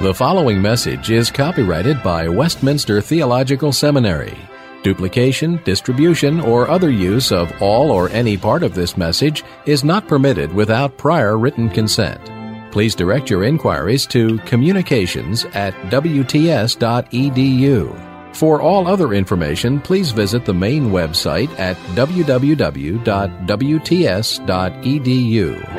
The following message is copyrighted by Westminster Theological Seminary. Duplication, distribution, or other use of all or any part of this message is not permitted without prior written consent. Please direct your inquiries to communications@wts.edu. For all other information, please visit the main website at www.wts.edu.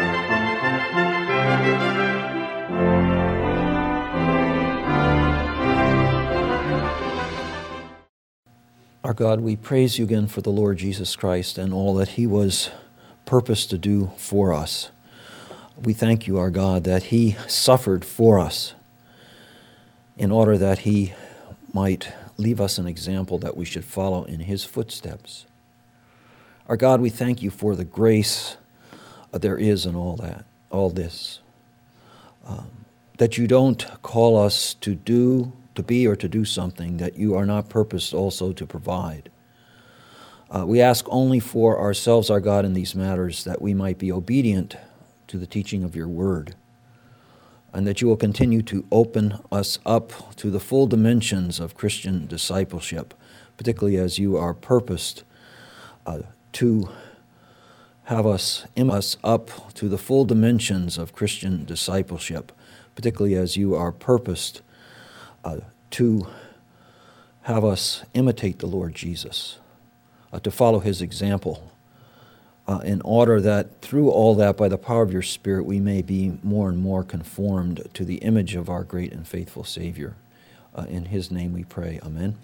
Our God, we praise you again for the Lord Jesus Christ and all that he was purposed to do for us. We thank you, our God, that he suffered for us in order that he might leave us an example that we should follow in his footsteps. Our God, we thank you for the grace there is in all this. That you don't call us to be or to do something that you are not purposed also to provide. We ask only for ourselves, our God, in these matters, that we might be obedient to the teaching of your word, and that you will continue to open us up to the full dimensions of Christian discipleship, particularly as you are purposed to have us up to the full dimensions of Christian discipleship, particularly as you are purposed to have us imitate the Lord Jesus, to follow his example, in order that through all that, by the power of your Spirit, we may be more and more conformed to the image of our great and faithful Savior. In his name we pray. Amen.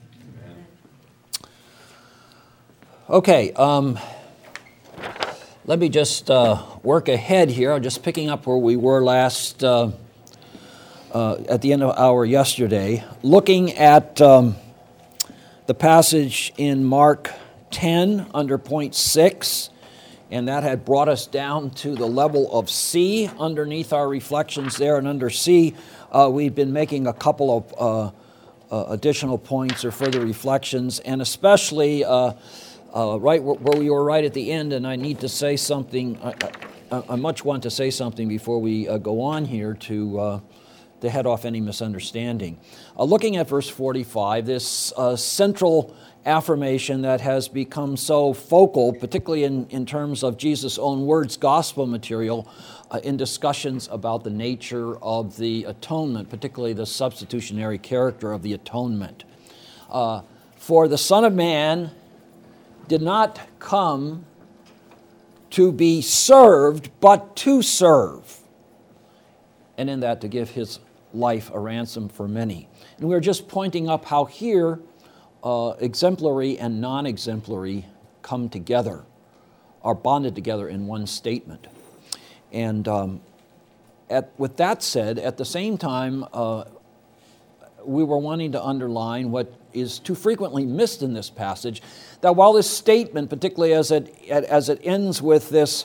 Okay, let me just work ahead here. I'm just picking up where we were last at the end of our yesterday, looking at the passage in Mark 10 under point 6, and that had brought us down to the level of C underneath our reflections there. And under C, we've been making a couple of additional points or further reflections, and especially right where we were right at the end, and I need to say something, I much want to say something before we go on here to head off any misunderstanding. Looking at verse 45, this central affirmation that has become so focal, particularly in terms of Jesus' own words, gospel material, in discussions about the nature of the atonement, particularly the substitutionary character of the atonement. For the Son of Man did not come to be served, but to serve, and in that to give his life a ransom for many. And we're just pointing up how here exemplary and non-exemplary come together, are bonded together in one statement. And with that said, at the same time, we were wanting to underline what is too frequently missed in this passage, that while this statement, particularly as it ends with this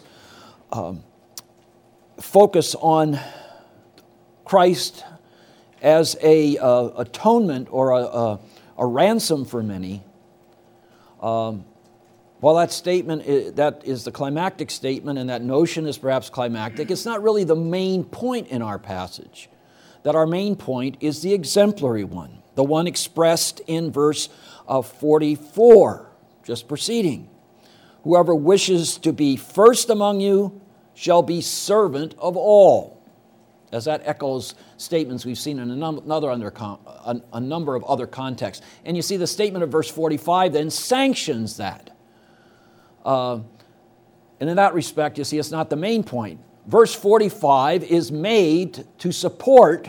focus on Christ as a atonement or a ransom for many, while that statement that is the climactic statement, and that notion is perhaps climactic, it's not really the main point in our passage. That our main point is the exemplary one, the one expressed in verse 44, just preceding. Whoever wishes to be first among you shall be servant of all. As that echoes statements we've seen in a number of other contexts. And you see the statement of verse 45 then sanctions that. And in that respect, you see, it's not the main point. Verse 45 is made to support,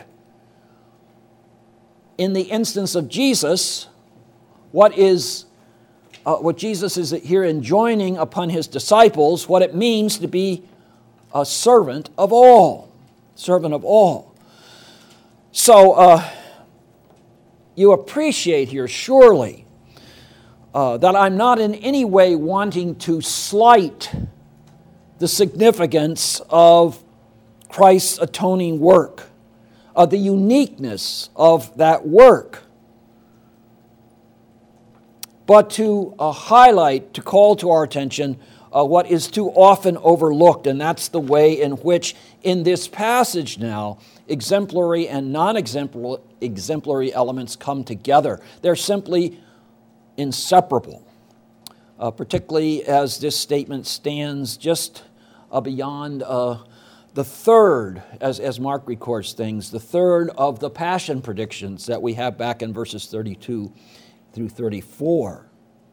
in the instance of Jesus, what Jesus is here enjoining upon his disciples, what it means to be a servant of all. Servant of all. So you appreciate here, surely, that I'm not in any way wanting to slight the significance of Christ's atoning work, the uniqueness of that work, but to highlight, to call to our attention what is too often overlooked, and that's the way in which, in this passage now, exemplary and non-exemplary elements come together. They're simply inseparable, particularly as this statement stands just beyond the third, as Mark records things, the third of the passion predictions that we have back in verses 32 through 34.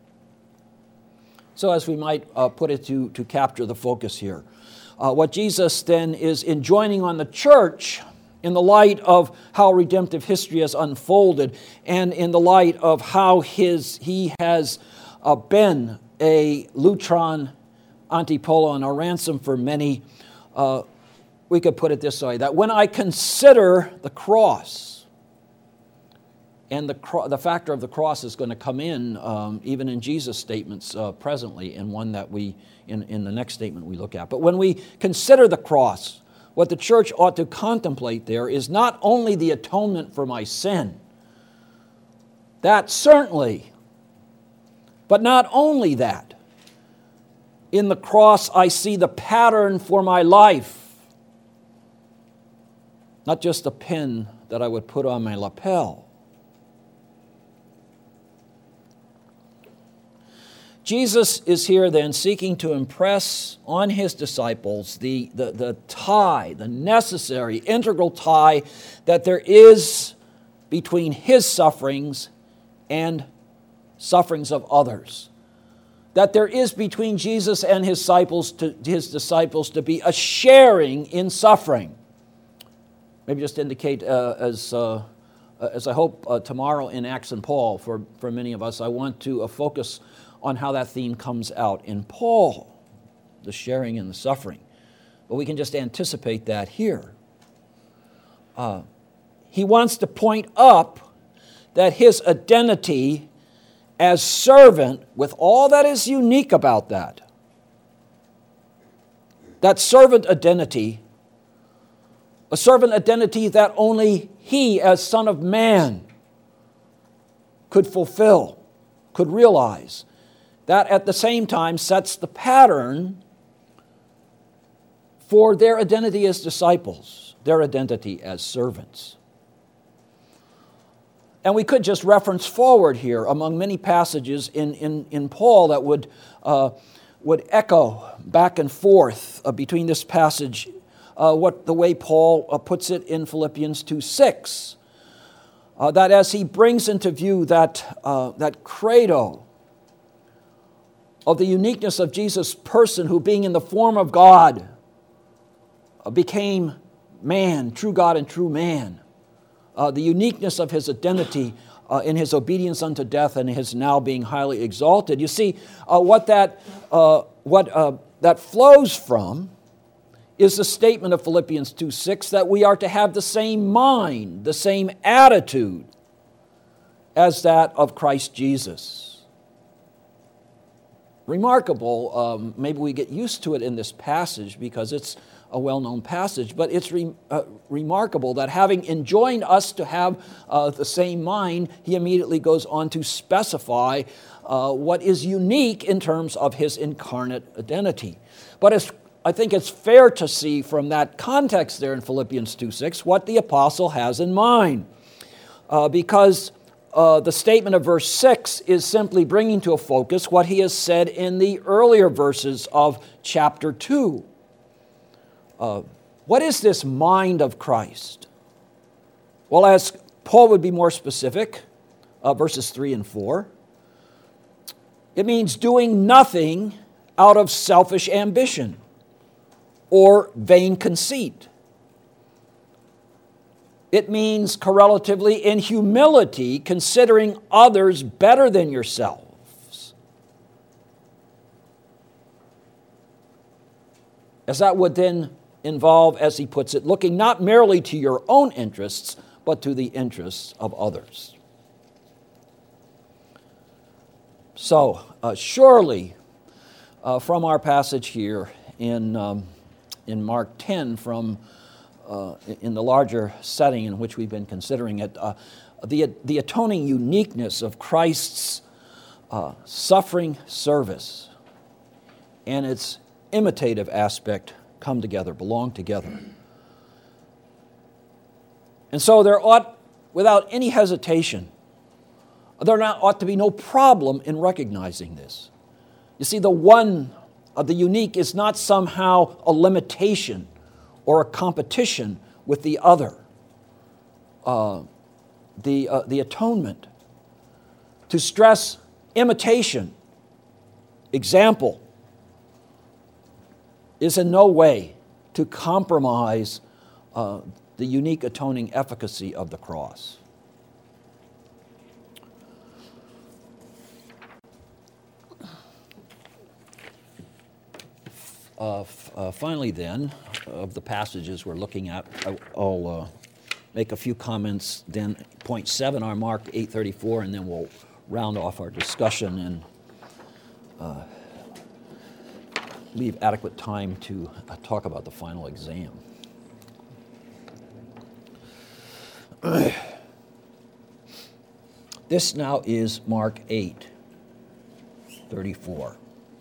So as we might put it to capture the focus here, what Jesus then is enjoining on the church in the light of how redemptive history has unfolded and in the light of how he has been a lutron antipolon, a ransom for many, we could put it this way, that when I consider the cross, and the factor of the cross is going to come in even in Jesus' statements presently, in one that in the next statement we look at. But when we consider the cross, what the church ought to contemplate there is not only the atonement for my sin, that certainly, but not only that. In the cross I see the pattern for my life, not just a pin that I would put on my lapel. Jesus is here then seeking to impress on his disciples the tie, the necessary, integral tie that there is between his sufferings and sufferings of others. That there is between Jesus and his disciples to be a sharing in suffering. Maybe just indicate as I hope tomorrow in Acts and Paul, for many of us, I want to focus on how that theme comes out in Paul, the sharing and the suffering. But we can just anticipate that here. He wants to point up that his identity as servant, with all that is unique about that servant identity, a servant identity that only he, as Son of Man, could fulfill, could realize, that at the same time sets the pattern for their identity as disciples, their identity as servants. And we could just reference forward here among many passages in Paul that would echo back and forth between this passage, the way Paul puts it in Philippians 2:6, that as he brings into view that credo of the uniqueness of Jesus' person, who being in the form of God became man, true God and true man. The uniqueness of his identity in his obedience unto death and his now being highly exalted. You see, what that flows from is the statement of Philippians 2:6 that we are to have the same mind, the same attitude as that of Christ Jesus. Remarkable, maybe we get used to it in this passage because it's a well-known passage, but it's remarkable that having enjoined us to have the same mind, he immediately goes on to specify what is unique in terms of his incarnate identity. But I think it's fair to see from that context there in Philippians 2:6 what the apostle has in mind, because the statement of verse 6 is simply bringing to a focus what he has said in the earlier verses of chapter 2. What is this mind of Christ? Well, as Paul would be more specific, verses 3 and 4, it means doing nothing out of selfish ambition or vain conceit. It means correlatively in humility, considering others better than yourselves. As that would then involve, as he puts it, looking not merely to your own interests, but to the interests of others. So, surely, from our passage here in Mark 10, in the larger setting in which we've been considering it, the atoning uniqueness of Christ's suffering service and its imitative aspect come together, belong together. And so there ought, without any hesitation, ought to be no problem in recognizing this. You see, the one of the unique is not somehow a limitation or a competition with the other. The atonement. To stress imitation, example, is in no way to compromise the unique atoning efficacy of the cross. Finally then, of the passages we're looking at, I'll make a few comments, then point 7, our Mark 8:34, and then we'll round off our discussion and leave adequate time to talk about the final exam. This now is Mark 8:34,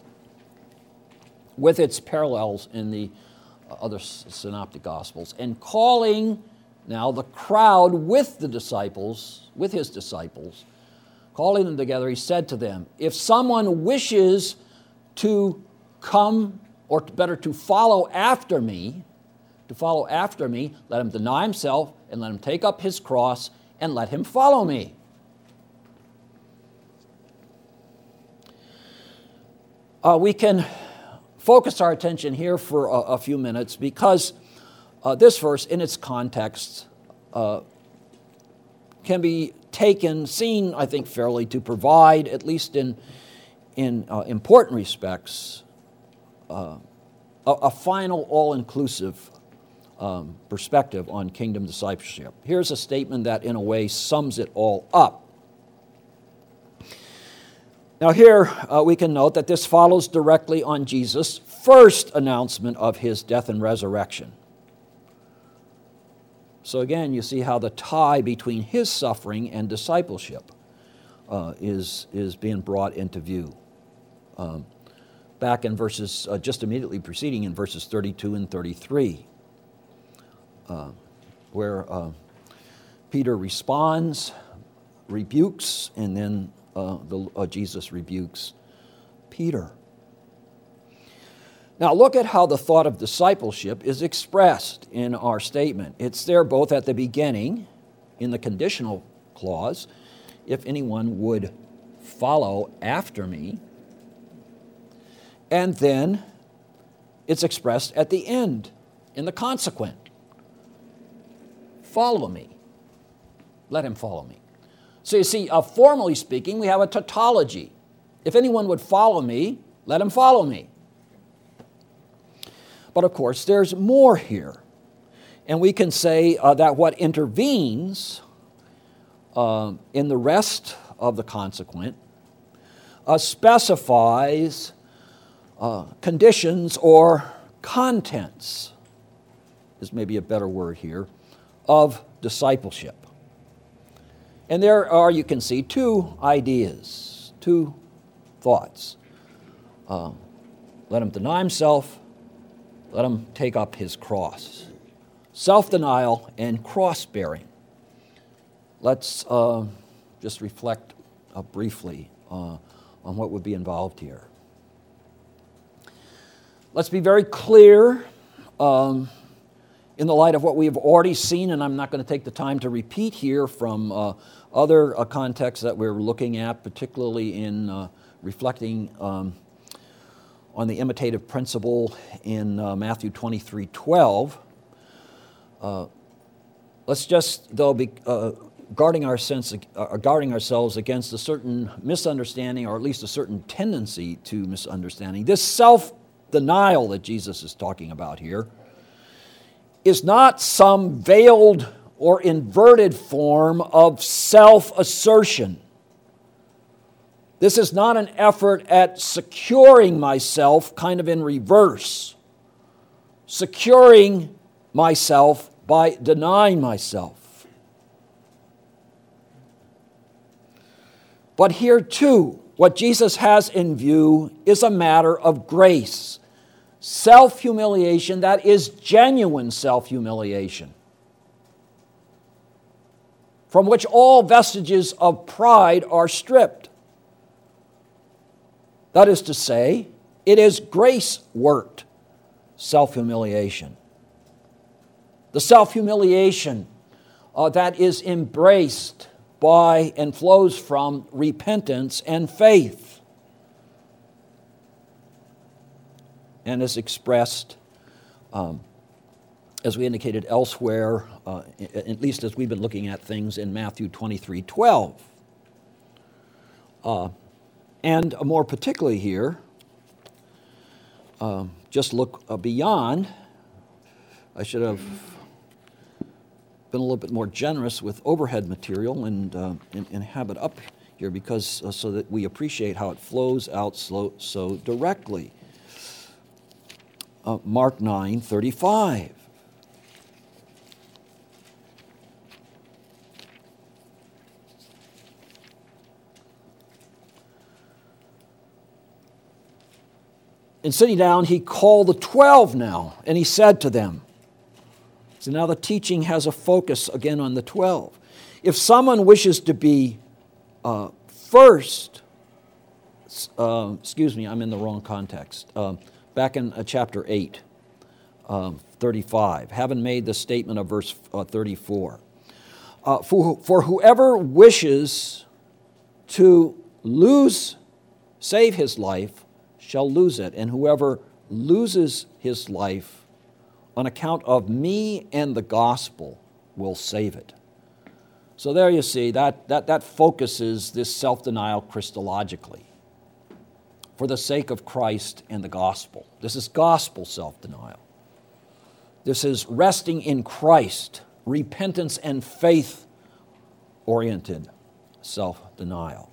with its parallels in the other synoptic gospels, and calling now the crowd with the disciples, with his disciples, calling them together, he said to them, if someone wishes to come, or better, to follow after me, let him deny himself and let him take up his cross and let him follow me. We can focus our attention here for a few minutes because this verse, in its context, can be seen, I think, fairly to provide, at least in important respects, a final, all-inclusive perspective on kingdom discipleship. Here's a statement that, in a way, sums it all up. Now here we can note that this follows directly on Jesus' first announcement of his death and resurrection. So again, you see how the tie between his suffering and discipleship is being brought into view. Back in verses just immediately preceding, in verses 32 and 33, where Peter responds, rebukes, and then Jesus rebukes Peter. Now look at how the thought of discipleship is expressed in our statement. It's there both at the beginning, in the conditional clause, if anyone would follow after me, and then it's expressed at the end, in the consequent. Follow me. Let him follow me. So you see, formally speaking, we have a tautology. If anyone would follow me, let him follow me. But of course, there's more here. And we can say that what intervenes in the rest of the consequent specifies conditions or contents, is maybe a better word here, of discipleship. And there are, you can see, two ideas, two thoughts. Let him deny himself, let him take up his cross. Self-denial and cross-bearing. Let's just reflect briefly on what would be involved here. Let's be very clear in the light of what we have already seen, and I'm not going to take the time to repeat here from other contexts that we're looking at, particularly in reflecting on the imitative principle in Matthew 23:12. Let's just, though, be guarding ourselves against a certain misunderstanding, or at least a certain tendency to misunderstanding. This self-denial that Jesus is talking about here is not some veiled or inverted form of self-assertion. This is not an effort at securing myself kind of in reverse, securing myself by denying myself. But here too, What Jesus has in view is a matter of grace, self-humiliation that is genuine self-humiliation, from which all vestiges of pride are stripped. That is to say, it is grace-worked self-humiliation. The self-humiliation that is embraced by and flows from repentance and faith, and is expressed, as we indicated elsewhere, at least as we've been looking at things in Matthew 23:12. And more particularly here, just look beyond. I should have been a little bit more generous with overhead material and have it up here because so that we appreciate how it flows out so directly. Mark 9:35. And sitting down, he called the 12 now, and he said to them, so now the teaching has a focus again on the 12. If someone wishes to be first, excuse me, I'm in the wrong context. Back in chapter 8, 35, having made the statement of verse 34. For whoever wishes to save his life shall lose it, and whoever loses his life on account of me and the gospel will save it. So there you see, that focuses this self-denial Christologically. For the sake of Christ and the gospel. This is gospel self-denial. This is resting in Christ, repentance and faith-oriented self-denial.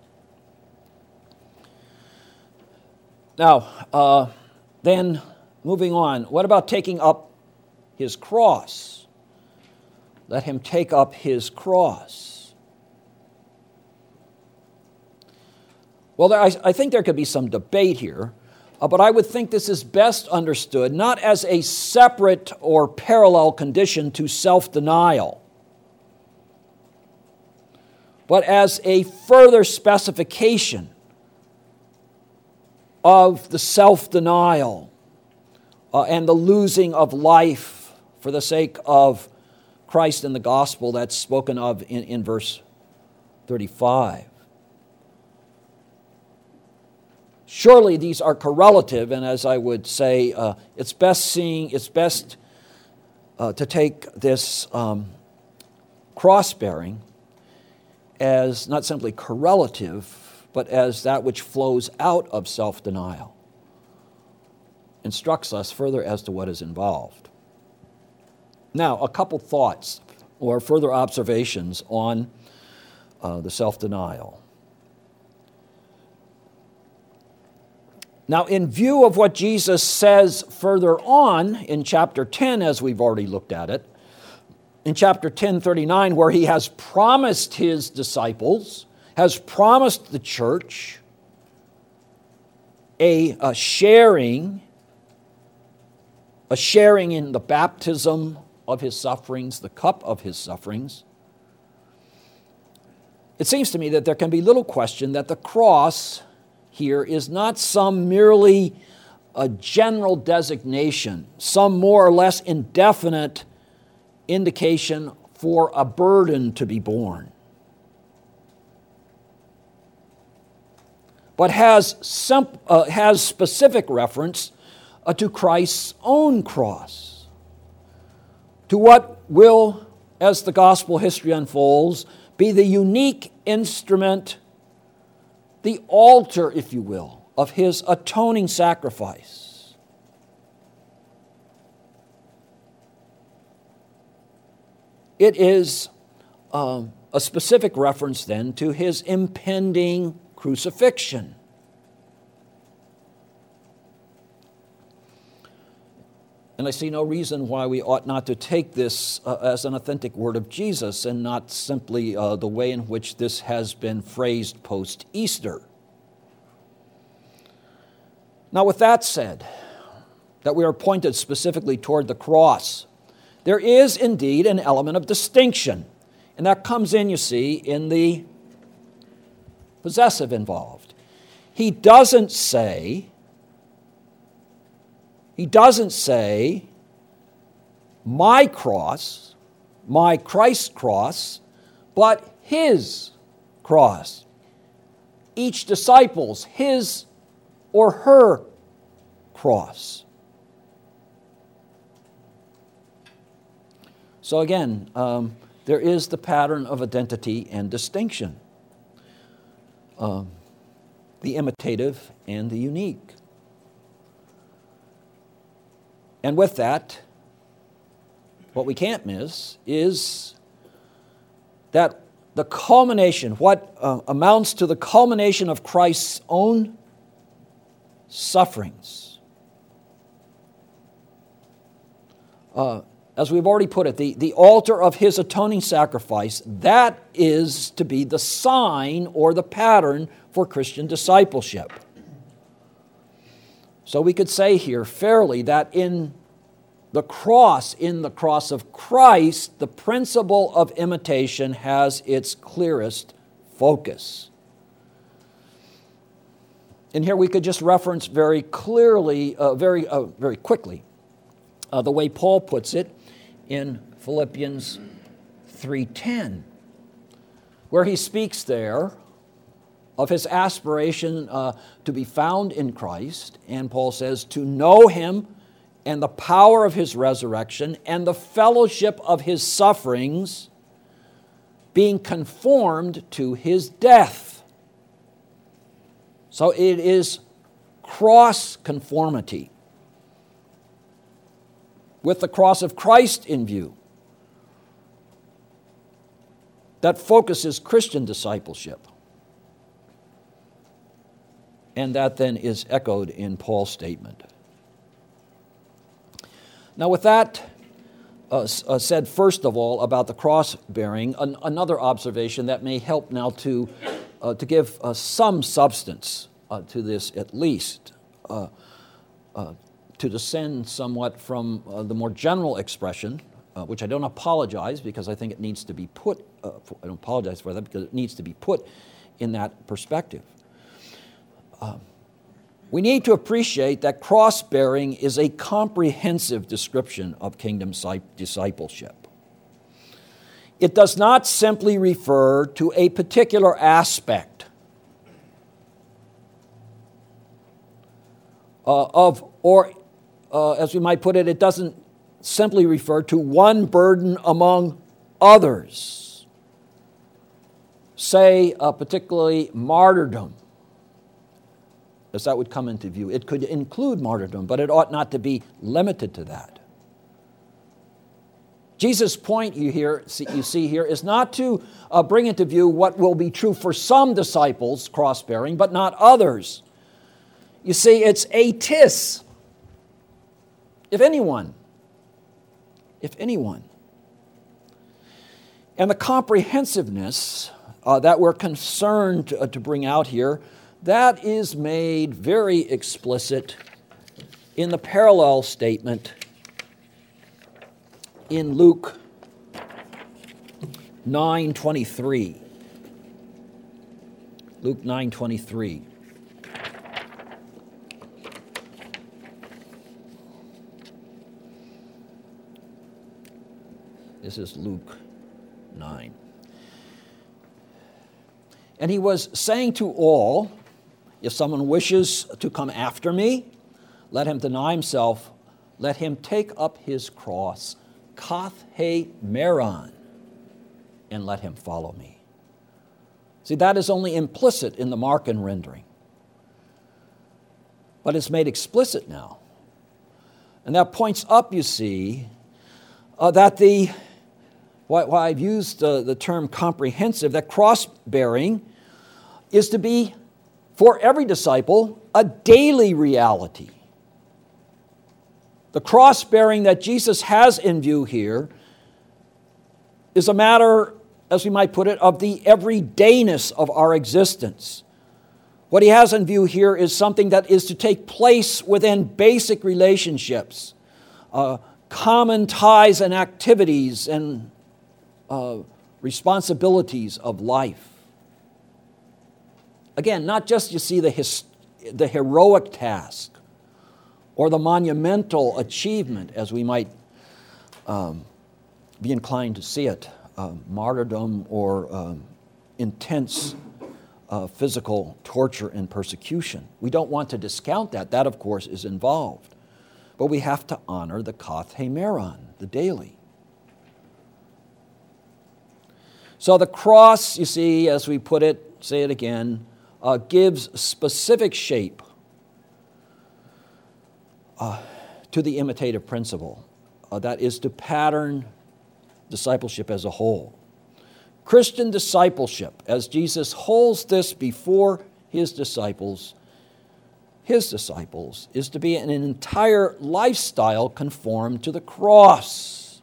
Now, then moving on, what about taking up his cross? Let him take up his cross. Well, I think there could be some debate here, but I would think this is best understood not as a separate or parallel condition to self-denial, but as a further specification of the self-denial and the losing of life for the sake of Christ and the gospel that's spoken of in verse 35. Surely these are correlative, and as I would say, it's best to take this cross-bearing as not simply correlative, but as that which flows out of self-denial, instructs us further as to what is involved. Now, a couple thoughts or further observations on the self-denial. Now, in view of what Jesus says further on in chapter 10, as we've already looked at it, in chapter 10:39, where he has promised his disciples, has promised the church a sharing in the baptism of his sufferings, the cup of his sufferings, it seems to me that there can be little question that the cross here is not some merely a general designation, some more or less indefinite indication for a burden to be borne, but has specific reference to Christ's own cross, to what will, as the gospel history unfolds, be the unique instrument, the altar, if you will, of his atoning sacrifice. It is a specific reference then to his impending crucifixion. And I see no reason why we ought not to take this as an authentic word of Jesus and not simply the way in which this has been phrased post-Easter. Now, with that said, that we are pointed specifically toward the cross, there is indeed an element of distinction. And that comes in, you see, in the possessive involved. He doesn't say, my cross, my Christ's cross, but his cross. Each disciple's, his or her cross. So again, there is the pattern of identity and distinction. The imitative and the unique. And with that, what we can't miss is that the culmination, what amounts to the culmination of Christ's own sufferings. As we've already put it, the altar of his atoning sacrifice, that is to be the sign or the pattern for Christian discipleship. So we could say here fairly that in the cross of Christ, the principle of imitation has its clearest focus. And here we could just reference very clearly, very quickly, the way Paul puts it in Philippians 3:10, where he speaks there of his aspiration to be found in Christ, and Paul says, to know him and the power of his resurrection and the fellowship of his sufferings, being conformed to his death. So it is cross conformity with the cross of Christ in view that focuses Christian discipleship. And that then is echoed in Paul's statement. Now with that said, first of all, about the cross-bearing, another observation that may help now to give some substance to this at least, to descend somewhat from the more general expression, which I don't apologize because I think it needs to be put, I don't apologize for that because it needs to be put in that perspective. We need to appreciate that cross-bearing is a comprehensive description of kingdom discipleship. It does not simply refer to a particular aspect as we might put it, it doesn't simply refer to one burden among others. Say, particularly martyrdom, as that would come into view. It could include martyrdom, but it ought not to be limited to that. Jesus' point you see here is not to bring into view what will be true for some disciples, cross-bearing, but not others. You see, it's atis, if anyone. And the comprehensiveness that we're concerned to bring out here, that is made very explicit in the parallel statement in Luke 9:23. Luke 9:23. This is Luke 9. And he was saying to all, if someone wishes to come after me, let him deny himself, let him take up his cross, kath he meron, and let him follow me. See, that is only implicit in the Markan rendering, but it's made explicit now. And that points up, you see, that why I've used the term comprehensive, that cross-bearing is to be, for every disciple, a daily reality. The cross-bearing that Jesus has in view here is a matter, as we might put it, of the everydayness of our existence. What he has in view here is something that is to take place within basic relationships, common ties and activities and responsibilities of life. Again, not just, you see, the heroic task or the monumental achievement, as we might be inclined to see it, martyrdom or intense physical torture and persecution. We don't want to discount that. That, of course, is involved. But we have to honor the kath hemeron, the daily. So the cross, you see, as we put it, say it again, gives specific shape to the imitative principle. That is to pattern discipleship as a whole. Christian discipleship, as Jesus holds this before his disciples, is to be an entire lifestyle conformed to the cross.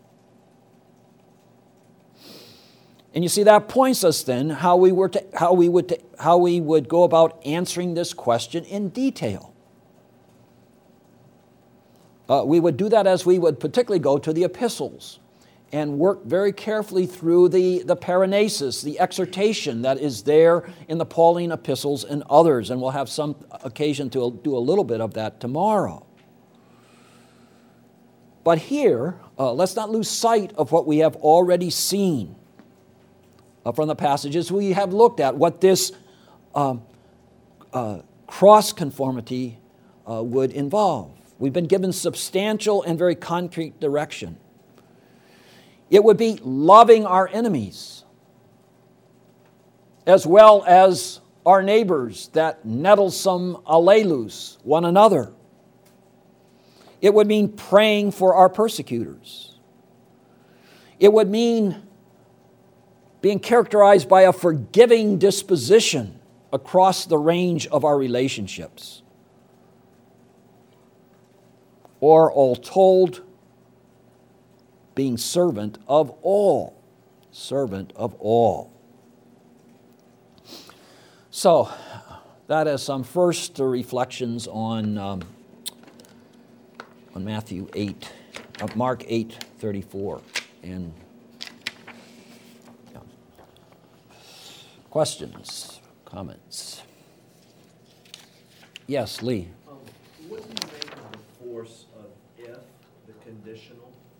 And you see, that points us then how we would go about answering this question in detail. We would do that as we would particularly go to the epistles and work very carefully through the paranesis, the exhortation that is there in the Pauline epistles and others, and we'll have some occasion to do a little bit of that tomorrow. But here, let's not lose sight of what we have already seen from the passages we have looked at, what this cross-conformity would involve. We've been given substantial and very concrete direction. It would be loving our enemies, as well as our neighbors that nettlesome allelus one another. It would mean praying for our persecutors. It would mean being characterized by a forgiving disposition across the range of our relationships. Or, all told, being servant of all. Servant of all. So, that is some first reflections on Matthew 8, Mark 8:34. And questions, comments? Yes, Lee. What do you make of the force of if, the conditional?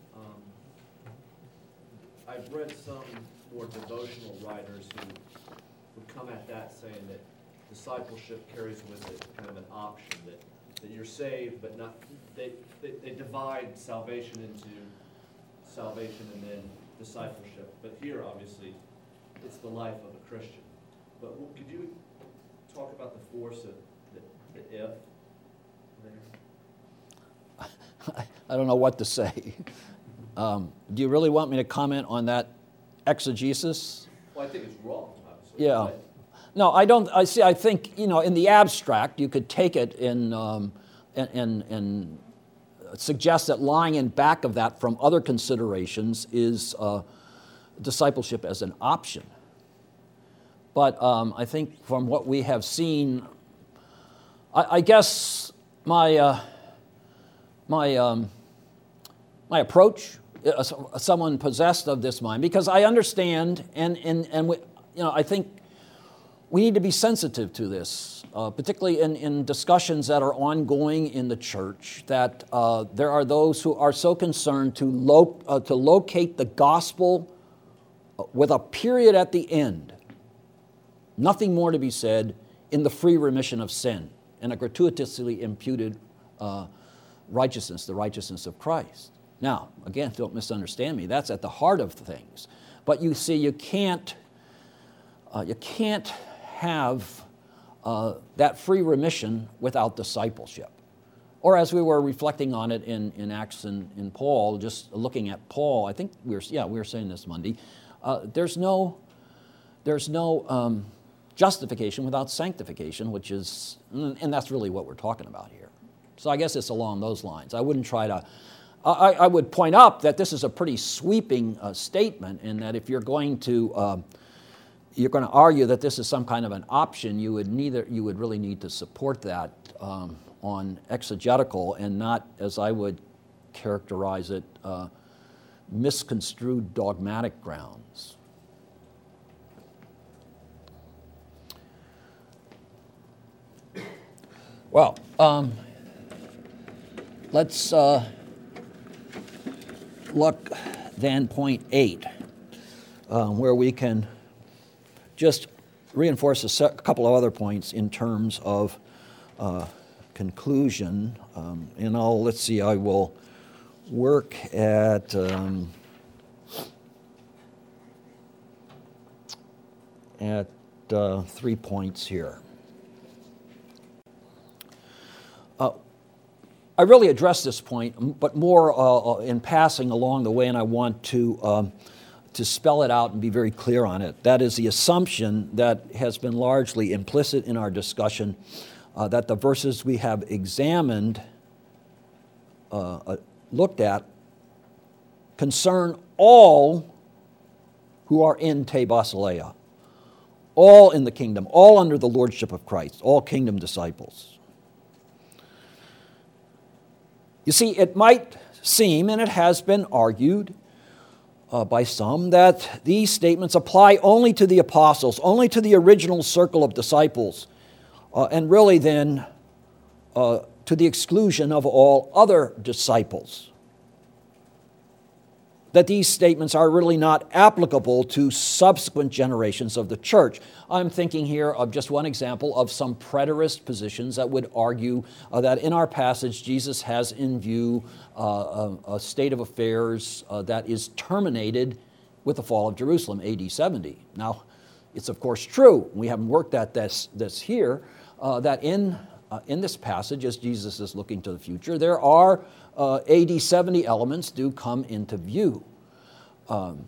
I've read some more devotional writers who would come at that saying that discipleship carries with it kind of an option, that you're saved, but not, they divide salvation into salvation and then discipleship. But here, obviously, it's the life of a Christian. But could you talk about the force of the if there? I don't know what to say. Do you really want me to comment on that exegesis? Well, I think it's wrong, obviously. Yeah. But No, I don't. I think, in the abstract, you could take it and suggest that lying in back of that from other considerations is discipleship as an option. But I think from what we have seen, I guess my approach, someone possessed of this mind, because I understand, and we, I think we need to be sensitive to this, particularly in discussions that are ongoing in the church, that there are those who are so concerned to locate the gospel with a period at the end, nothing more to be said, in the free remission of sin and a gratuitously imputed righteousness, the righteousness of Christ. Now, again, don't misunderstand me. That's at the heart of things. But you see, you can't have that free remission without discipleship. Or as we were reflecting on it in Acts and in Paul, just looking at Paul, I think we were saying this Monday. There's no justification without sanctification, which is, and that's really what we're talking about here. So I guess it's along those lines. I wouldn't try to. I would point out that this is a pretty sweeping statement, and that if you're going to you're going to argue that this is some kind of an option, you would really need to support that on exegetical and not, as I would characterize it, misconstrued dogmatic grounds. Well, let's look then point 8, where we can just reinforce a couple of other points in terms of conclusion. And let's see, I will work at 3 points here. I really addressed this point, but more in passing along the way, and I want to spell it out and be very clear on it. That is the assumption that has been largely implicit in our discussion, that the verses we have examined, looked at, concern all who are in Te Basileia, all in the kingdom, all under the lordship of Christ, all kingdom disciples. You see, it might seem, and it has been argued by some, that these statements apply only to the apostles, only to the original circle of disciples, and really then to the exclusion of all other disciples. That these statements are really not applicable to subsequent generations of the church. I'm thinking here of just one example of some preterist positions that would argue that in our passage Jesus has in view a state of affairs that is terminated with the fall of Jerusalem, AD 70. Now, it's of course true, we haven't worked at this here, that in this passage, as Jesus is looking to the future, there are AD 70 elements do come into view. But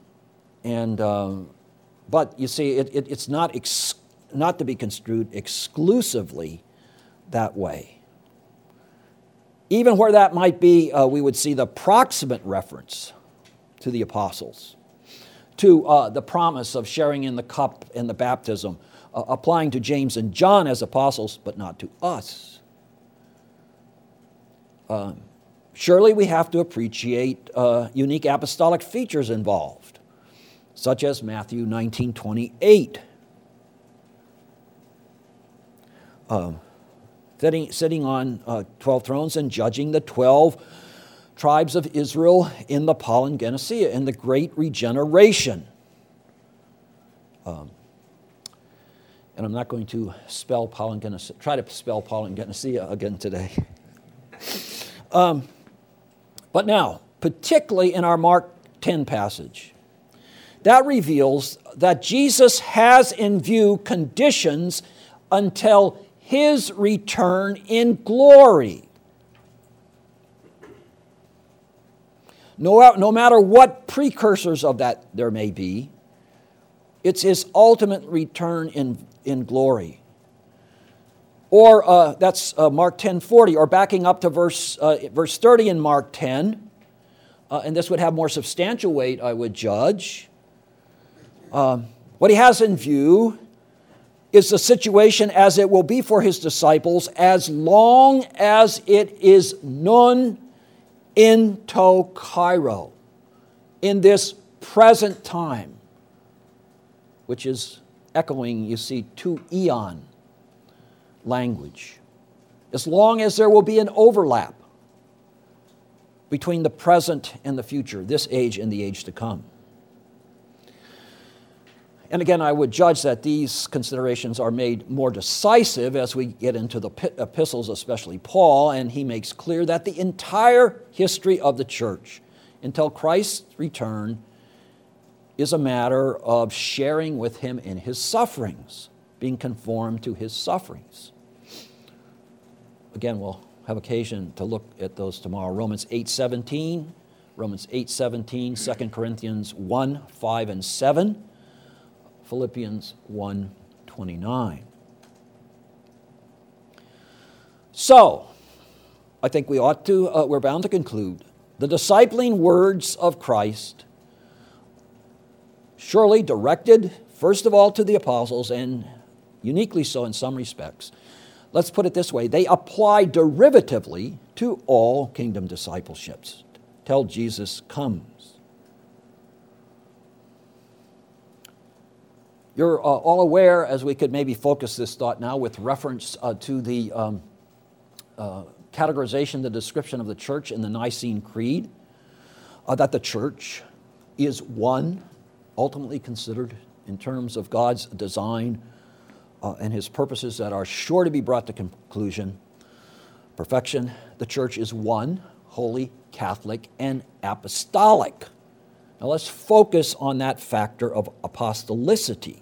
you see, it's not to be construed exclusively that way. Even where that might be, we would see the proximate reference to the apostles, to the promise of sharing in the cup and the baptism, applying to James and John as apostles, but not to us. Surely we have to appreciate unique apostolic features involved, such as Matthew 19:28. Sitting on 12 thrones and judging the 12 tribes of Israel in the Palingenesia, in the great regeneration. And I'm not going to try to spell Palingenesia again today. But now, particularly in our Mark 10 passage, that reveals that Jesus has in view conditions until his return in glory. No matter what precursors of that there may be, it's his ultimate return in glory. Or that's Mark 10:40, or backing up to verse 30 in Mark 10, and this would have more substantial weight, I would judge. What he has in view is the situation as it will be for his disciples as long as it is nun in to Cairo, in this present time, which is echoing, you see, to eon language. As long as there will be an overlap between the present and the future, this age and the age to come. And again, I would judge that these considerations are made more decisive as we get into the epistles, especially Paul, and he makes clear that the entire history of the church until Christ's return is a matter of sharing with him in his sufferings, being conformed to his sufferings. Again, we'll have occasion to look at those tomorrow. Romans 8:17, 2 Corinthians 1, 5, and 7, Philippians 1:29. So, I think we're bound to conclude the discipling words of Christ, surely directed first of all to the apostles, and uniquely so in some respects. Let's put it this way. They apply derivatively to all kingdom discipleships till Jesus comes. You're all aware, as we could maybe focus this thought now with reference to the categorization, the description of the church in the Nicene Creed, that the church is one, ultimately considered in terms of God's design and His purposes that are sure to be brought to conclusion. Perfection. The church is one, holy, Catholic, and apostolic. Now let's focus on that factor of apostolicity.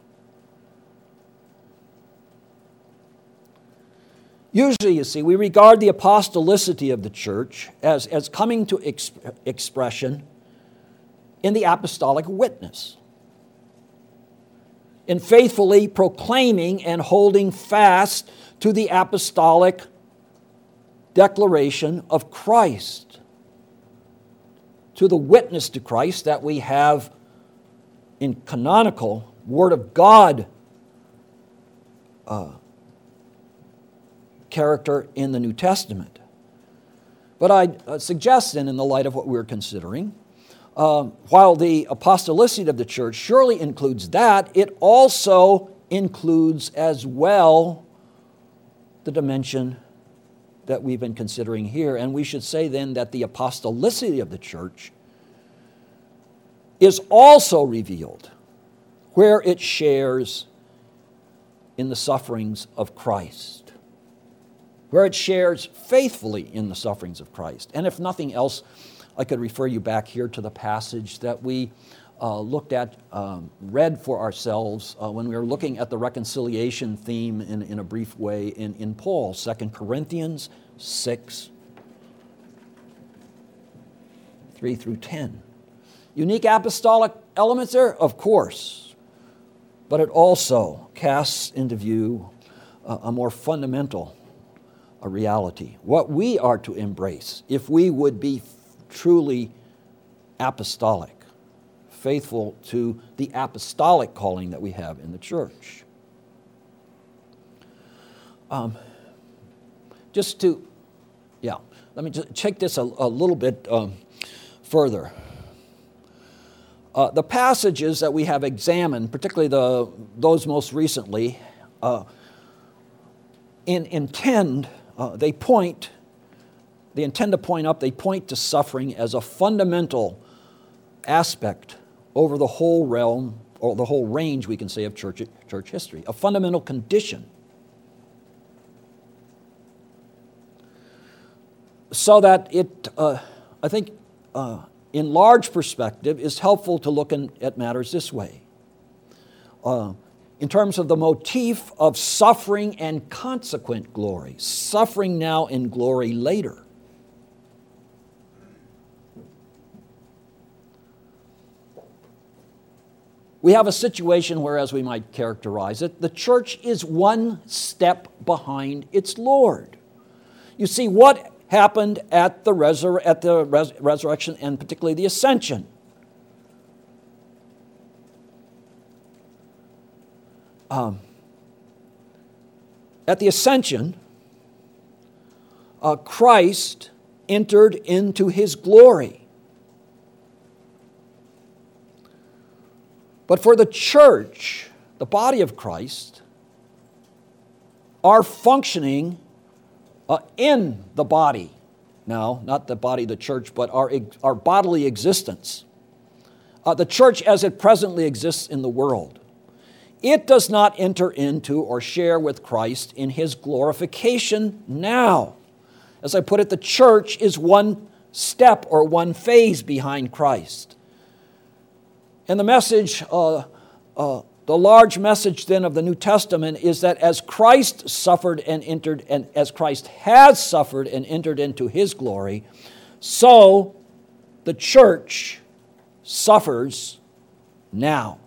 Usually, you see, we regard the apostolicity of the church as coming to expression in the apostolic witness, in faithfully proclaiming and holding fast to the apostolic declaration of Christ, to the witness to Christ that we have in canonical Word of God character in the New Testament. But I suggest then, in the light of what we're considering, while the apostolicity of the church surely includes that, it also includes as well the dimension that we've been considering here. And we should say then that the apostolicity of the church is also revealed where it shares in the sufferings of Christ, where it shares faithfully in the sufferings of Christ. And if nothing else, I could refer you back here to the passage that we looked at, read for ourselves when we were looking at the reconciliation theme in a brief way in Paul, 2 Corinthians 6, 3 through 10. Unique apostolic elements there? Of course. But it also casts into view a more fundamental reality. What we are to embrace if we would be truly apostolic, faithful to the apostolic calling that we have in the church. Let me just check this a little bit further. The passages that we have examined, particularly those most recently, they intend to point to suffering as a fundamental aspect over the whole realm, or the whole range, we can say, of church history, a fundamental condition. So that it, I think, in large perspective, is helpful to look at matters this way. In terms of the motif of suffering and consequent glory, suffering now and glory later. We have a situation where, as we might characterize it, the church is one step behind its Lord. You see, what happened at the resurrection and particularly the ascension? At the ascension, Christ entered into His glory. But for the church, the body of Christ, are functioning in the body. Now, not the body of the church, but our bodily existence. The church as it presently exists in the world. It does not enter into or share with Christ in His glorification now. As I put it, the church is one step or one phase behind Christ. And the message, the large message then of the New Testament is that as Christ suffered and entered, and as Christ has suffered and entered into His glory, so the church suffers now,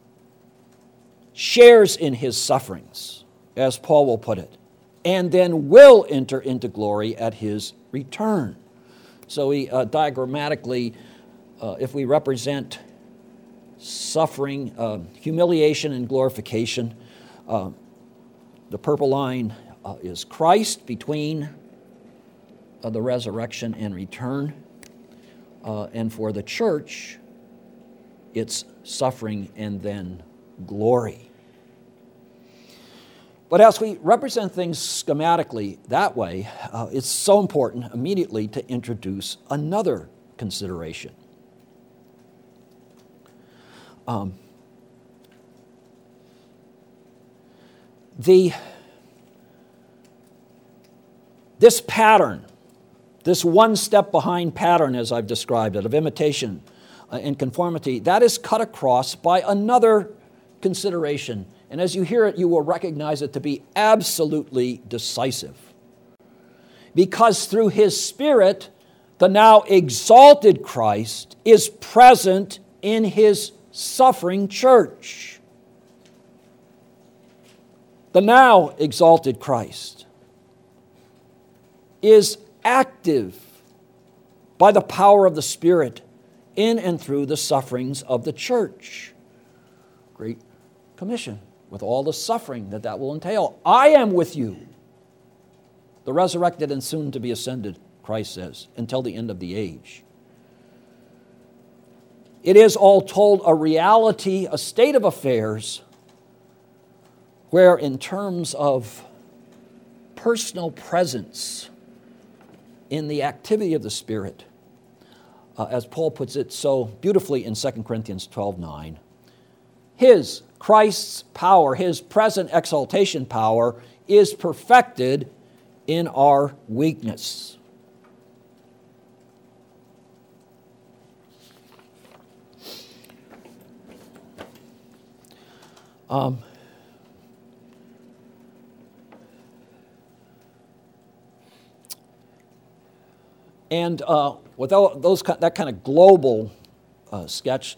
shares in His sufferings, as Paul will put it, and then will enter into glory at His return. So we diagrammatically, if we represent suffering, humiliation and glorification. The purple line is Christ between the resurrection and return. And for the church, it's suffering and then glory. But as we represent things schematically that way, it's so important immediately to introduce another consideration. This pattern, this one step behind pattern, as I've described it, of imitation and conformity, that is cut across by another consideration. And as you hear it, you will recognize it to be absolutely decisive. Because through His Spirit, the now exalted Christ is present in His suffering church. The now exalted Christ is active by the power of the Spirit in and through the sufferings of the church. Great Commission, with all the suffering that will entail. I am with you, the resurrected and soon to be ascended, Christ says, until the end of the age. It is, all told, a reality, a state of affairs where, in terms of personal presence in the activity of the Spirit, as Paul puts it so beautifully in 2 Corinthians 12:9, His, Christ's power, His present exaltation power, is perfected in our weakness. And without that kind of global sketch,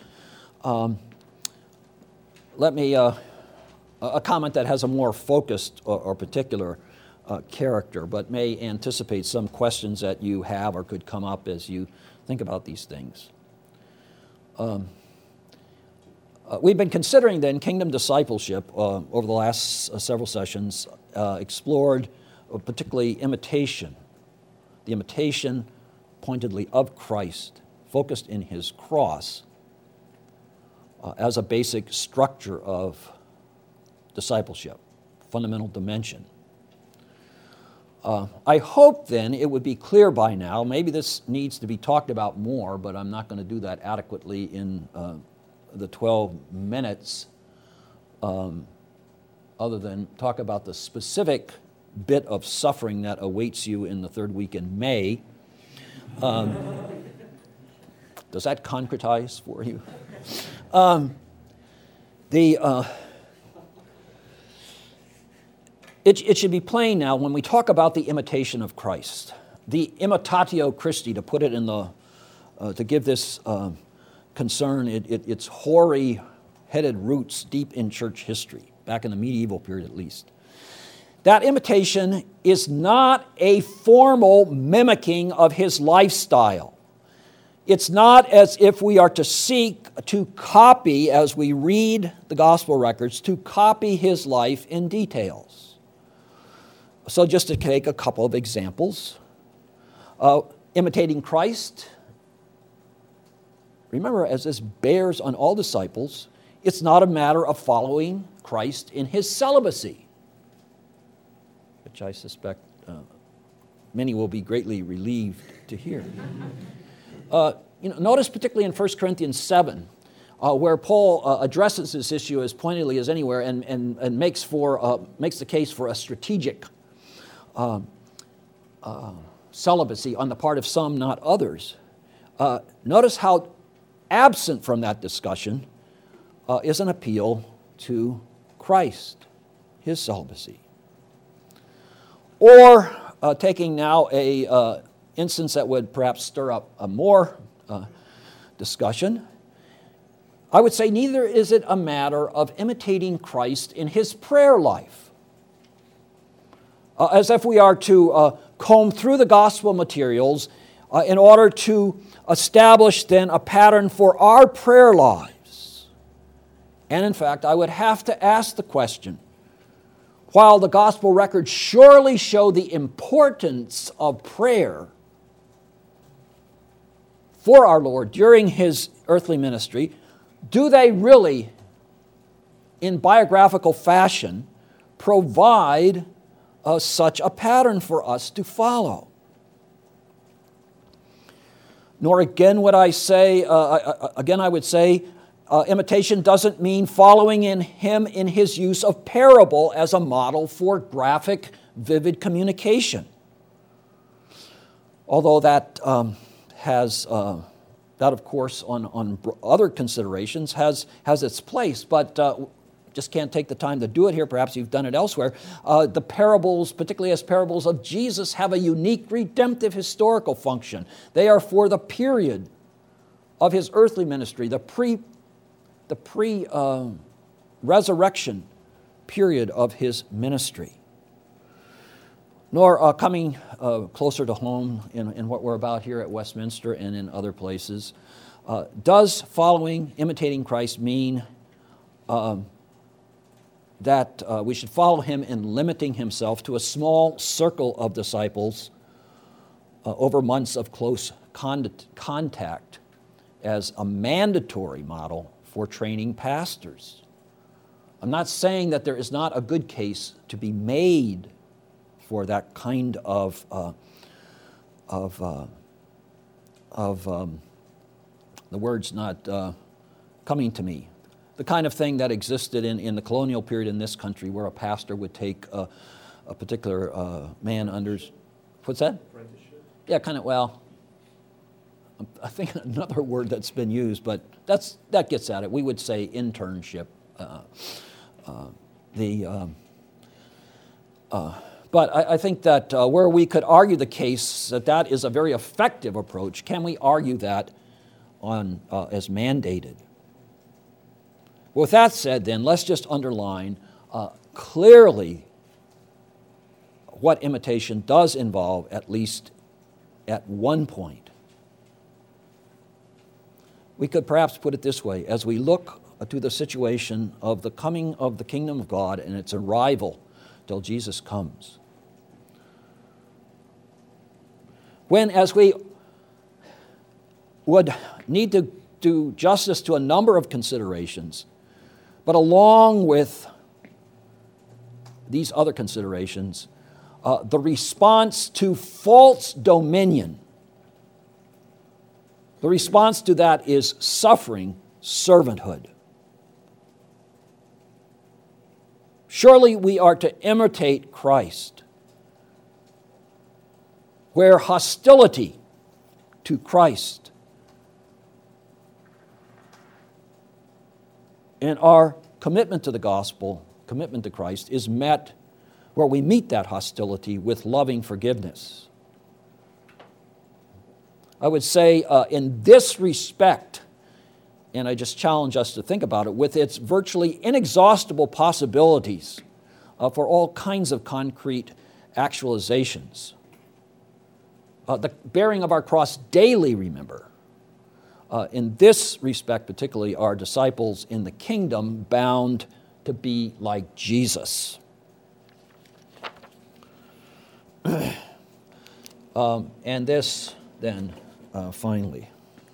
let me, a comment that has a more focused or particular character, but may anticipate some questions that you have or could come up as you think about these things. We've been considering then kingdom discipleship over the last several sessions, explored particularly imitation, the imitation pointedly of Christ, focused in His cross as a basic structure of discipleship, fundamental dimension. I hope then it would be clear by now, maybe this needs to be talked about more, but I'm not going to do that adequately in the 12 minutes, other than talk about the specific bit of suffering that awaits you in the third week in May. Does that concretize for you? It should be plain now when we talk about the imitation of Christ, the imitatio Christi, to put it in the, to give this concern its hoary-headed roots deep in church history, back in the medieval period at least. That imitation is not a formal mimicking of His lifestyle. It's not as if we are to seek to copy, as we read the gospel records, to copy His life in details. So just to take a couple of examples, imitating Christ, remember, as this bears on all disciples, it's not a matter of following Christ in His celibacy, which I suspect many will be greatly relieved to hear. Notice particularly in 1 Corinthians 7, where Paul addresses this issue as pointedly as anywhere and makes the case for a strategic celibacy on the part of some, not others. Notice how absent from that discussion is an appeal to Christ, His celibacy. Or taking now a instance that would perhaps stir up a more discussion, I would say neither is it a matter of imitating Christ in His prayer life. As if we are to comb through the gospel materials in order to establish then a pattern for our prayer lives. And in fact, I would have to ask the question, while the gospel records surely show the importance of prayer for our Lord during his earthly ministry, do they really, in biographical fashion, provide such a pattern for us to follow? Nor again would I say, I would say, imitation doesn't mean following in him in his use of parable as a model for graphic, vivid communication. Although that of course, on other considerations, has its place, but just can't take the time to do it here. Perhaps you've done it elsewhere. The parables, particularly as parables of Jesus, have a unique redemptive historical function. They are for the period of his earthly ministry, the pre-resurrection period of his ministry. Nor coming closer to home in what we're about here at Westminster and in other places, does imitating Christ mean that we should follow him in limiting himself to a small circle of disciples over months of close contact as a mandatory model for training pastors? I'm not saying that there is not a good case to be made for that kind of the word's not coming to me. The kind of thing that existed in the colonial period in this country, where a pastor would take a particular man under, what's that? Apprenticeship? Yeah, kind of, well, I think another word that's been used, but that gets at it. We would say internship. But I think that where we could argue the case that is a very effective approach, can we argue that as mandated? With that said, then, let's just underline clearly what imitation does involve, at least at one point. We could perhaps put it this way: as we look to the situation of the coming of the kingdom of God and its arrival till Jesus comes, when, as we would need to do justice to a number of considerations, but along with these other considerations, the response to false dominion, the response to that is suffering servanthood. Surely we are to imitate Christ, where hostility to Christ and our commitment to the gospel, commitment to Christ, is met, where we meet that hostility with loving forgiveness. I would say in this respect, and I just challenge us to think about it, with its virtually inexhaustible possibilities for all kinds of concrete actualizations. The bearing of our cross daily, remember. In this respect particularly, are disciples in the kingdom bound to be like Jesus. And this, then, finally.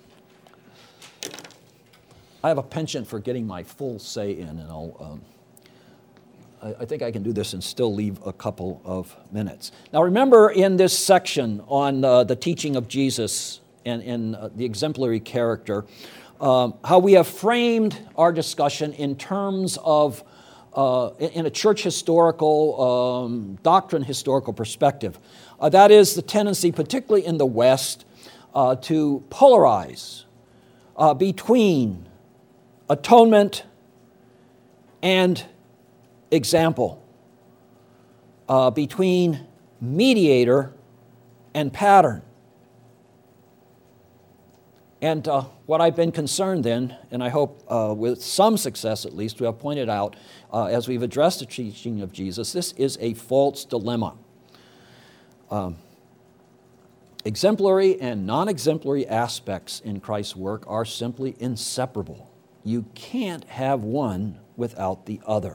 I have a penchant for getting my full say in, and I think I can do this and still leave a couple of minutes. Now remember, in this section on the teaching of Jesus and the exemplary character, how we have framed our discussion in terms of, in a church historical, doctrine historical perspective. That is the tendency, particularly in the West, to polarize between atonement and example, between mediator and pattern. And what I've been concerned in, and I hope with some success at least, we have pointed out as we've addressed the teaching of Jesus, this is a false dilemma. Exemplary and non-exemplary aspects in Christ's work are simply inseparable. You can't have one without the other.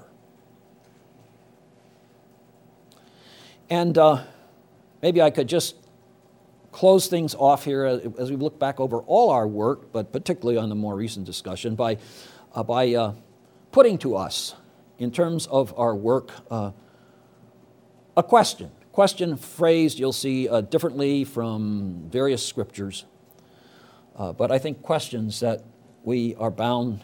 And maybe I could just close things off here as we look back over all our work, but particularly on the more recent discussion, by putting to us, in terms of our work, a question. Question phrased, you'll see, differently from various scriptures. But I think questions that we are bound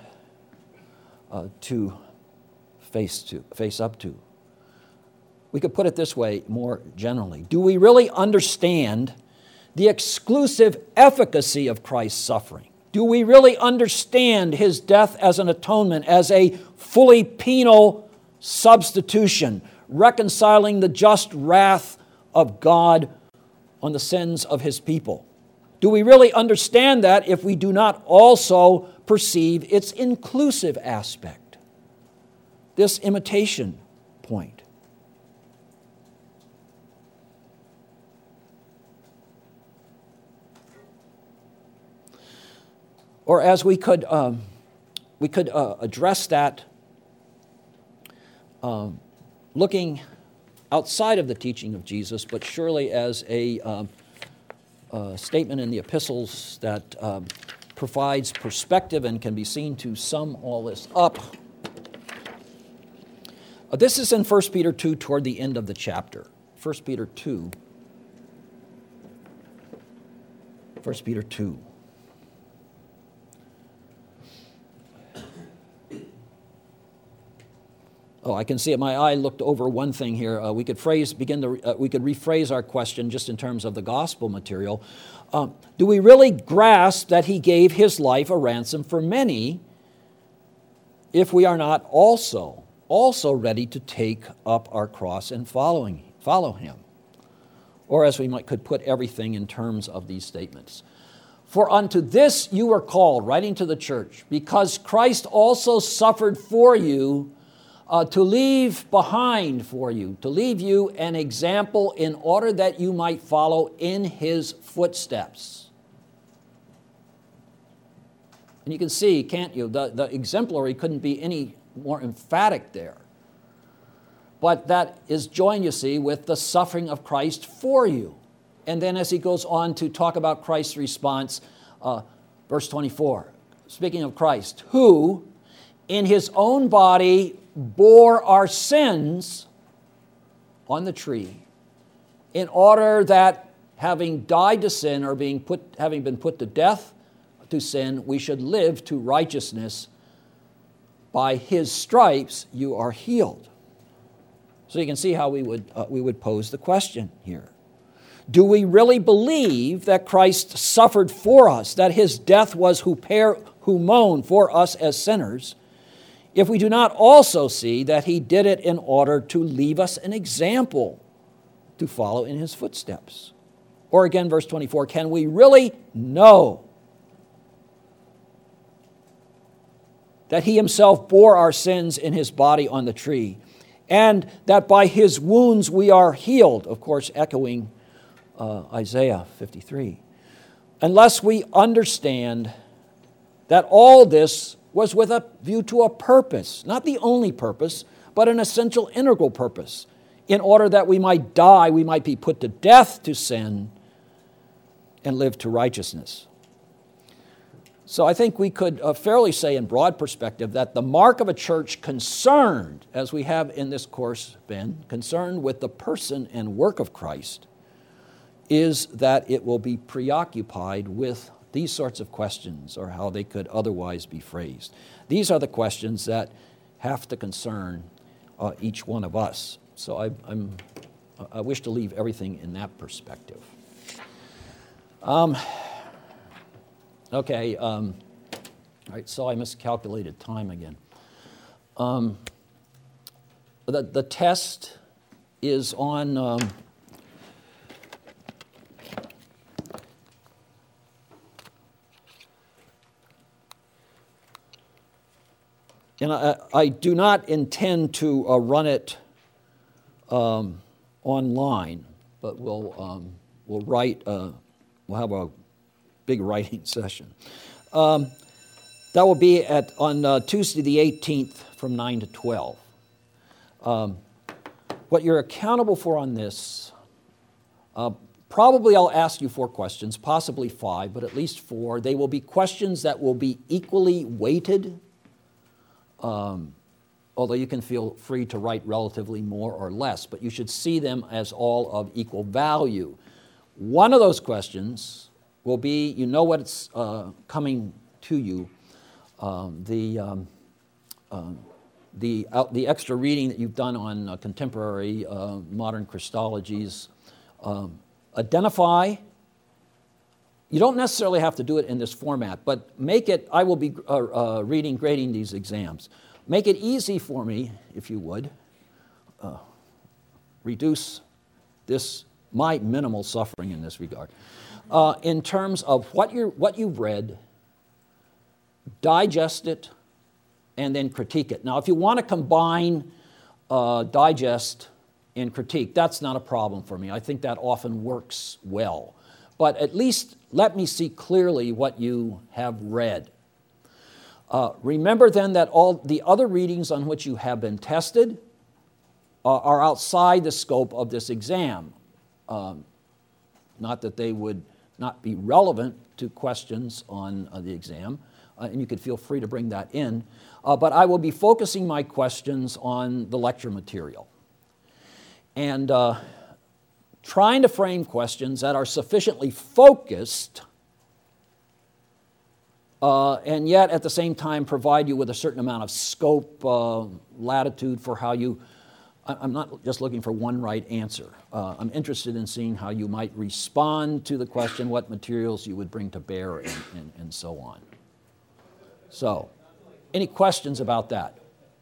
to face up to. We could put it this way more generally. Do we really understand the exclusive efficacy of Christ's suffering? Do we really understand his death as an atonement, as a fully penal substitution, reconciling the just wrath of God on the sins of his people? Do we really understand that if we do not also perceive its inclusive aspect, this imitation point? Or as we could address that looking outside of the teaching of Jesus, but surely as a statement in the epistles that provides perspective and can be seen to sum all this up. This is in 1 Peter 2 toward the end of the chapter. 1 Peter 2. 1 Peter 2. Oh, I can see it. My eye looked over one thing here. We could rephrase our question just in terms of the gospel material. Do we really grasp that he gave his life a ransom for many if we are not also ready to take up our cross and follow him? Or as we could put everything in terms of these statements. For unto this you were called, writing to the church, because Christ also suffered for you, to leave behind for you, to leave you an example in order that you might follow in his footsteps. And you can see, can't you, the exemplary couldn't be any more emphatic there. But that is joined, you see, with the suffering of Christ for you. And then as he goes on to talk about Christ's response, verse 24, speaking of Christ, who in his own body bore our sins on the tree, in order that having died to sin, or having been put to death to sin, we should live to righteousness. By his stripes you are healed. So you can see how we would pose the question here. Do we really believe that Christ suffered for us, that his death was humon for us as sinners, if we do not also see that he did it in order to leave us an example to follow in his footsteps? Or again, verse 24, can we really know that he himself bore our sins in his body on the tree, and that by his wounds we are healed? Of course, echoing Isaiah 53. Unless we understand that all this was with a view to a purpose, not the only purpose, but an essential integral purpose, in order that we might die, we might be put to death to sin and live to righteousness. So I think we could fairly say in broad perspective that the mark of a church concerned, as we have in this course been, concerned with the person and work of Christ, is that it will be preoccupied with these sorts of questions, or how they could otherwise be phrased. These are the questions that have to concern each one of us. So I wish to leave everything in that perspective. Okay, all right, so I miscalculated time again. The test is on... And I do not intend to run it online, but we'll write. We'll have a big writing session. That will be on Tuesday the 18th from 9 to 12. What you're accountable for on this, probably I'll ask you 4 questions, possibly 5, but at least 4. They will be questions that will be equally weighted, although you can feel free to write relatively more or less, but you should see them as all of equal value. One of those questions will be, you know what's coming to you, the extra reading that you've done on contemporary modern Christologies. Identify. You don't necessarily have to do it in this format, but make it, I will be grading these exams. Make it easy for me, if you would. Reduce my minimal suffering in this regard. In terms of what you've read, digest it, and then critique it. Now, if you want to combine digest and critique, that's not a problem for me. I think that often works well. But at least let me see clearly what you have read. Remember then that all the other readings on which you have been tested are outside the scope of this exam. Not that they would not be relevant to questions on the exam, and you could feel free to bring that in. But I will be focusing my questions on the lecture material and trying to frame questions that are sufficiently focused and yet at the same time provide you with a certain amount of scope, latitude for how you, I'm not just looking for one right answer. I'm interested in seeing how you might respond to the question, what materials you would bring to bear, and so on. So, any questions about that?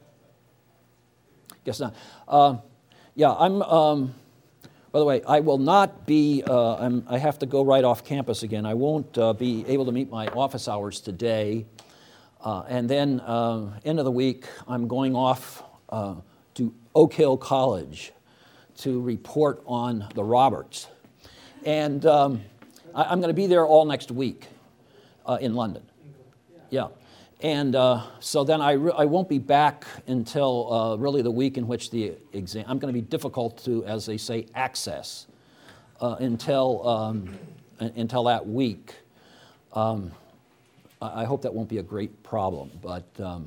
Guess not. Yeah, by the way, I will not be, I have to go right off campus again. I won't be able to meet my office hours today. And then, end of the week, I'm going off to Oak Hill College to report on the Roberts. And I'm going to be there all next week in London. Yeah. And so then I won't be back until really the week in which the exam, I'm going to be difficult to, as they say, access until that week. I hope that won't be a great problem, but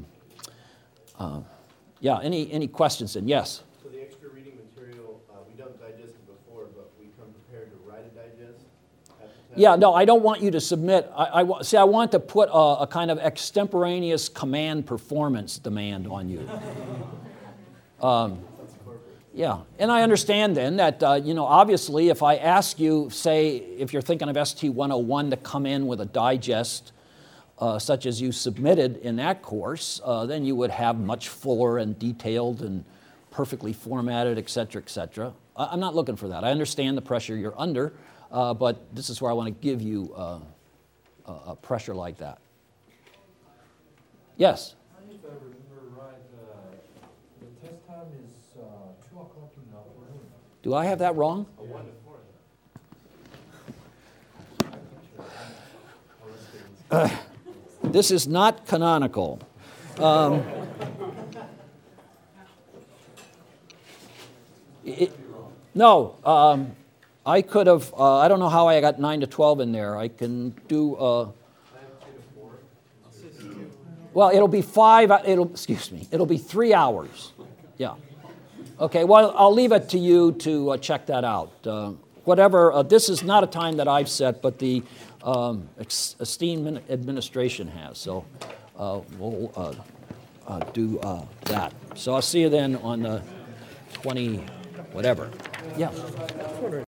yeah, any questions then? Yes? So the extra reading material, we don't digest it before, but we come prepared to write a digest? Yeah, no, I don't want you to submit. I want to put a kind of extemporaneous command performance demand on you. Yeah, and I understand then that, obviously if I ask you, say, if you're thinking of ST 101 to come in with a digest such as you submitted in that course, then you would have much fuller and detailed and perfectly formatted, et cetera, et cetera. I'm not looking for that. I understand the pressure you're under. But this is where I want to give you a pressure like that. Yes? If I remember right, the test time is 2 o'clock in the afternoon. Do I have that wrong? 1 to 4. This is not canonical. No. I could have, I don't know how I got 9 to 12 in there. I can do, well, it'll be 5, it'll be 3 hours. Yeah. Okay, well, I'll leave it to you to check that out. Whatever, this is not a time that I've set, but the esteemed administration has. So we'll do that. So I'll see you then on the 20, whatever. Yeah.